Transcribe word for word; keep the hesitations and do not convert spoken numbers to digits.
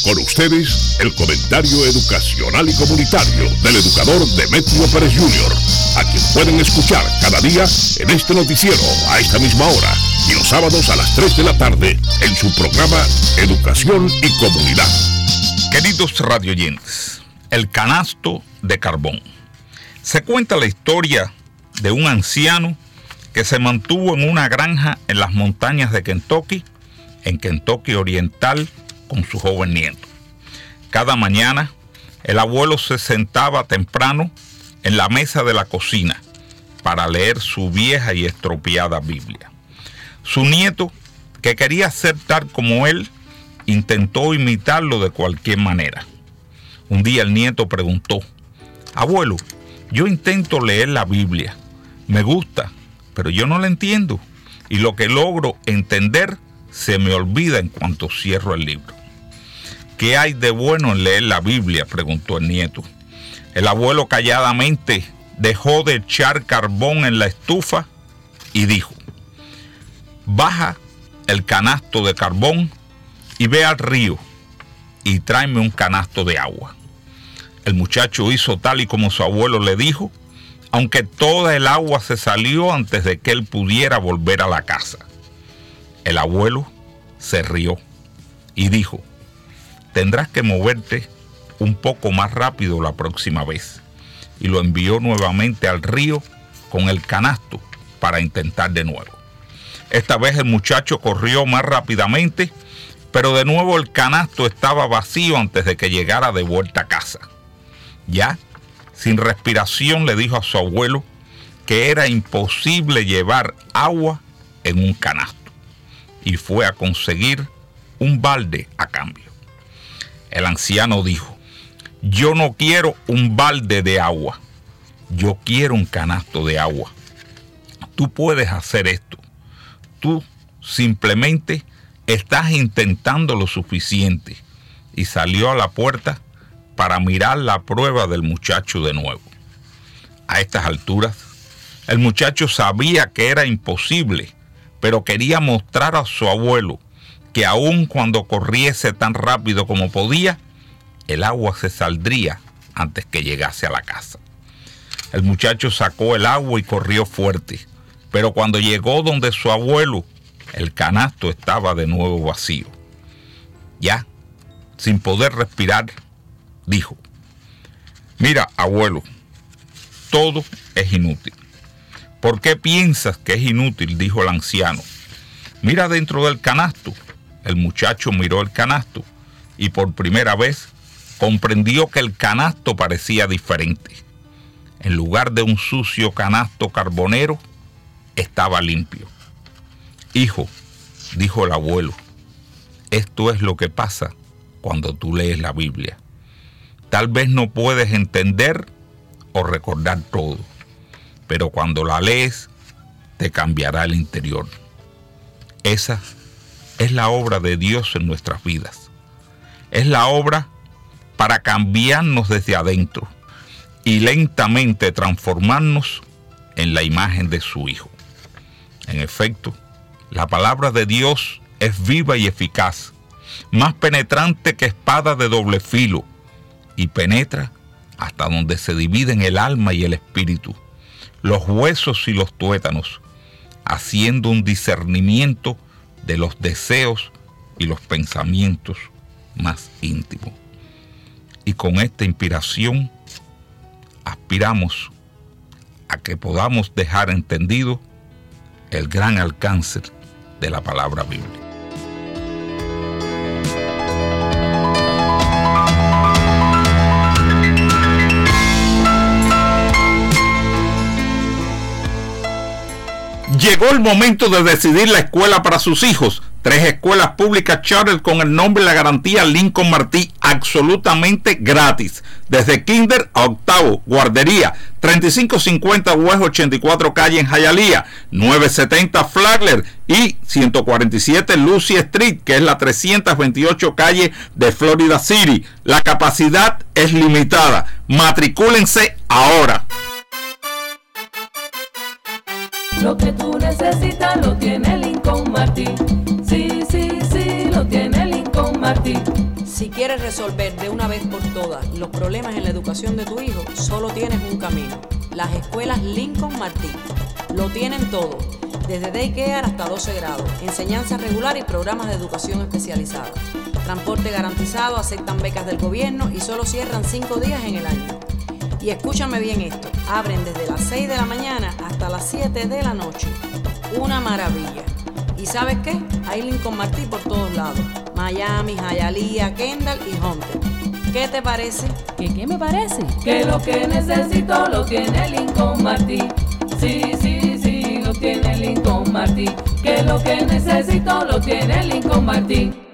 Con ustedes, el comentario educacional y comunitario del educador Demetrio Pérez junior, a quien pueden escuchar cada día en este noticiero a esta misma hora y los sábados a las tres de la tarde en su programa Educación y Comunidad. Queridos radioyentes, el canasto de carbón. Se cuenta la historia de un anciano que se mantuvo en una granja en las montañas de Kentucky, en Kentucky Oriental, con su joven nieto. Cada mañana, el abuelo se sentaba temprano en la mesa de la cocina para leer su vieja y estropeada Biblia. Su nieto, que quería ser tal como él, intentó imitarlo de cualquier manera. Un día el nieto preguntó: abuelo, yo intento leer la Biblia, me gusta, pero yo no la entiendo, y lo que logro entender se me olvida en cuanto cierro el libro. ¿Qué hay de bueno en leer la Biblia?, preguntó el nieto. El abuelo calladamente dejó de echar carbón en la estufa y dijo: baja el canasto de carbón y ve al río y tráeme un canasto de agua. El muchacho hizo tal y como su abuelo le dijo, aunque toda el agua se salió antes de que él pudiera volver a la casa. El abuelo se rió y dijo: tendrás que moverte un poco más rápido la próxima vez. Y lo envió nuevamente al río con el canasto para intentar de nuevo. Esta vez el muchacho corrió más rápidamente, pero de nuevo el canasto estaba vacío antes de que llegara de vuelta a casa. Ya, sin respiración, le dijo a su abuelo que era imposible llevar agua en un canasto, y fue a conseguir un balde a cambio. El anciano dijo: yo no quiero un balde de agua, yo quiero un canasto de agua. Tú puedes hacer esto, tú simplemente estás intentando lo suficiente. Y salió a la puerta para mirar la prueba del muchacho de nuevo. A estas alturas, el muchacho sabía que era imposible, pero quería mostrar a su abuelo que aun cuando corriese tan rápido como podía, el agua se saldría antes que llegase a la casa. El muchacho sacó el agua y corrió fuerte, pero cuando llegó donde su abuelo, el canasto estaba de nuevo vacío. Ya, sin poder respirar, dijo: mira, abuelo, todo es inútil. ¿Por qué piensas que es inútil?, dijo el anciano. Mira dentro del canasto. El muchacho miró el canasto y por primera vez comprendió que el canasto parecía diferente. En lugar de un sucio canasto carbonero, estaba limpio. Hijo, dijo el abuelo, esto es lo que pasa cuando tú lees la Biblia. Tal vez no puedes entender o recordar todo, pero cuando la lees, te cambiará el interior. Esa es la obra de Dios en nuestras vidas. Es la obra para cambiarnos desde adentro y lentamente transformarnos en la imagen de su Hijo. En efecto, la palabra de Dios es viva y eficaz, más penetrante que espada de doble filo, y penetra hasta donde se dividen el alma y el espíritu, los huesos y los tuétanos, haciendo un discernimiento de los deseos y los pensamientos más íntimos. Y con esta inspiración aspiramos a que podamos dejar entendido el gran alcance de la palabra bíblica. Llegó el momento de decidir la escuela para sus hijos. Tres escuelas públicas charter con el nombre y la garantía Lincoln Martí, absolutamente gratis. Desde kinder a octavo, guardería, treinta y cinco cincuenta West ochenta y cuatro calle en Hialeah, novecientos setenta Flagler y ciento cuarenta y siete Lucy Street, que es la trescientos veintiocho calle de Florida City. La capacidad es limitada. Matricúlense ahora. Lo que tú necesitas lo tiene Lincoln Martí. Sí, sí, sí, lo tiene Lincoln Martí. Si quieres resolver de una vez por todas los problemas en la educación de tu hijo, solo tienes un camino: las escuelas Lincoln Martí. Lo tienen todo, desde daycare hasta doce grados, enseñanza regular y programas de educación especializada. Transporte garantizado, aceptan becas del gobierno y solo cierran cinco días en el año. Y escúchame bien esto, abren desde las seis de la mañana hasta las siete de la noche. Una maravilla. ¿Y sabes qué? Hay Lincoln Martí por todos lados. Miami, Hialeah, Kendall y Hunter. ¿Qué te parece? ¿Qué qué me parece? Que lo que necesito lo tiene Lincoln Martí. Sí, sí, sí, lo tiene Lincoln Martí. Que lo que necesito lo tiene Lincoln Martí.